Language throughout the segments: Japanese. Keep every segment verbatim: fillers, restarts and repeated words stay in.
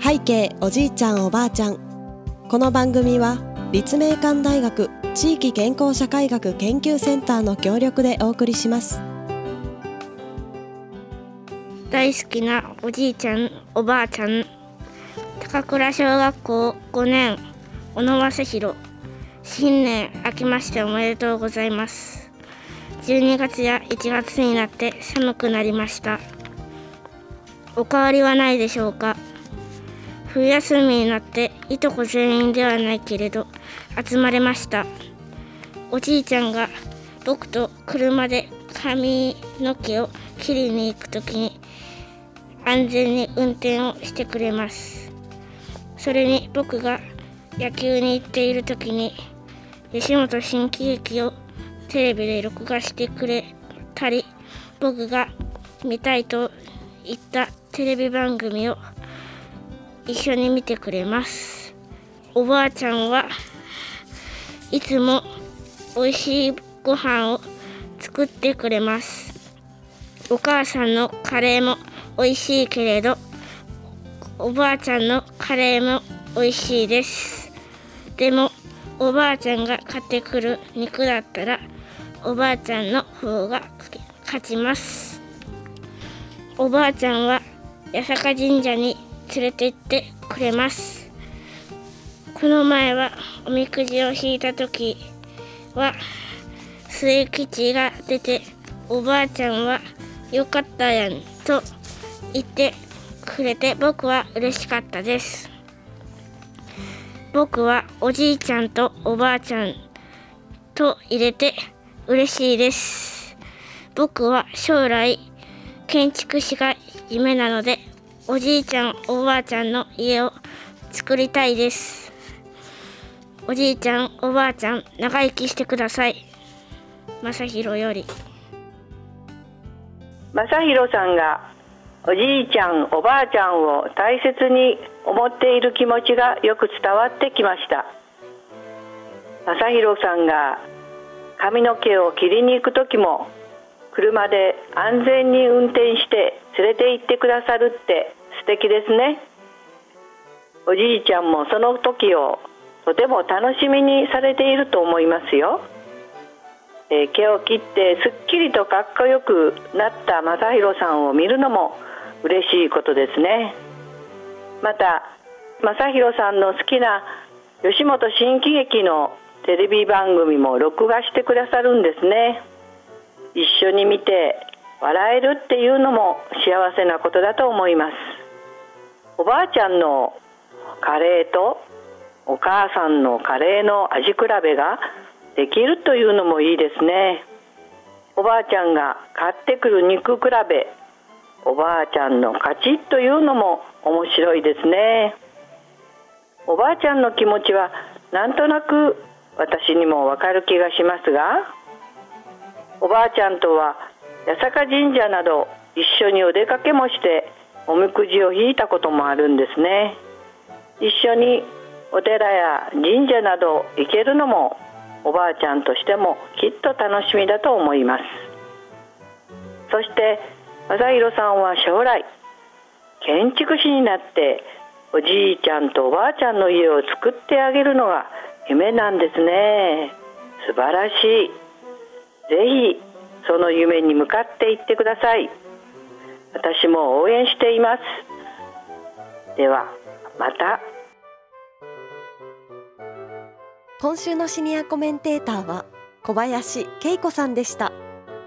背景おじいちゃんおばあちゃん。この番組は立命館大学地域健康社会学研究センターの協力でお送りします。 大好きなおじいちゃんおばあちゃん、高倉小学校ごねん小野正弘、新年明けましておめでとうございます。じゅうにがつやいちがつになって寒くなりました。お変わりはないでしょうか。冬休みになっていとこ全員ではないけれど集まれました。おじいちゃんが僕と車で髪の毛を切りに行くときに安全に運転をしてくれます。それに僕が野球に行っているときに吉本新喜劇をテレビで録画してくれたり、僕が見たいと言ったテレビ番組を一緒に見てくれます。おばあちゃんはいつもおいしいご飯を作ってくれます。お母さんのカレーもおいしいけれどおばあちゃんのカレーもおいしいです。でもおばあちゃんが買ってくる肉だったらおばあちゃんの方が勝ちます。おばあちゃんは八坂神社に連れて行ってくれます。この前はおみくじを引いた時は末吉が出て、おばあちゃんはよかったやんと言ってくれて僕は嬉しかったです。僕はおじいちゃんとおばあちゃんと入れて嬉しいです。僕は将来建築士が夢なのでおじいちゃんおばあちゃんの家を作りたいです。おじいちゃんおばあちゃん長生きしてください。正弘より。 正弘さんがおじいちゃんおばあちゃんを大切に思っている気持ちがよく伝わってきました。正弘さんが髪の毛を切りに行く時も車で安全に運転して連れて行ってくださるって素敵ですね。おじいちゃんもその時をとても楽しみにされていると思いますよ。えー、毛を切ってすっきりとかっこよくなった正弘さんを見るのも嬉しいことですね。また正弘さんの好きな吉本新喜劇のテレビ番組も録画してくださるんですね。一緒に見て笑えるっていうのも幸せなことだと思います。おばあちゃんのカレーとお母さんのカレーの味比べができるというのもいいですね。おばあちゃんが買ってくる肉比べ、おばあちゃんの勝ちというのも面白いですね。おばあちゃんの気持ちはなんとなく私にもわかる気がしますが、おばあちゃんとは八坂神社など一緒にお出かけもしておみくじを引いたこともあるんですね。一緒にお寺や神社など行けるのもおばあちゃんとしてもきっと楽しみだと思います。そして正弘さんは将来建築士になっておじいちゃんとおばあちゃんの家を作ってあげるのが夢なんですね。素晴らしい。ぜひその夢に向かっていってください。私も応援しています。ではまた。 今週のシニアコメンテーターは小林恵子さんでした。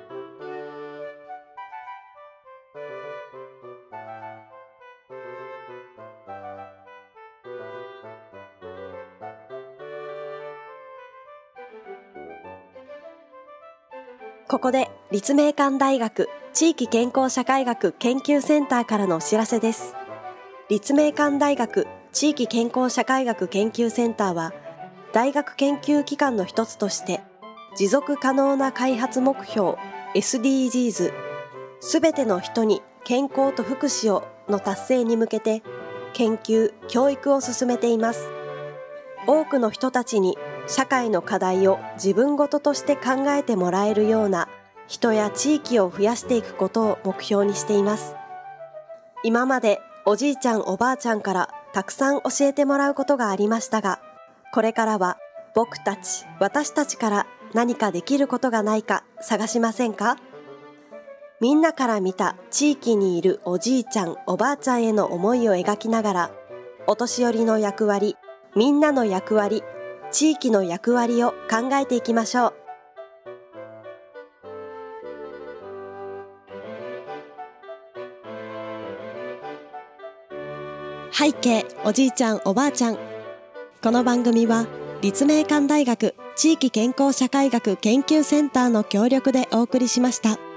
ここで立命館大学地域健康社会学研究センターからのお知らせです。立命館大学地域健康社会学研究センターは大学研究機関の一つとして持続可能な開発目標 エスディージーズ すべての人に健康と福祉をの達成に向けて研究・教育を進めています。多くの人たちに社会の課題を自分ごととして考えてもらえるような人や地域を増やしていくことを目標にしています。今までおじいちゃんおばあちゃんからたくさん教えてもらうことがありましたが、これからは僕たち、私たちから何かできることがないか探しませんか？みんなから見た地域にいるおじいちゃん、おばあちゃんへの思いを描きながら、お年寄りの役割、みんなの役割、地域の役割を考えていきましょう。背景おじいちゃんおばあちゃん。この番組は立命館大学地域健康社会学研究センターの協力でお送りしました。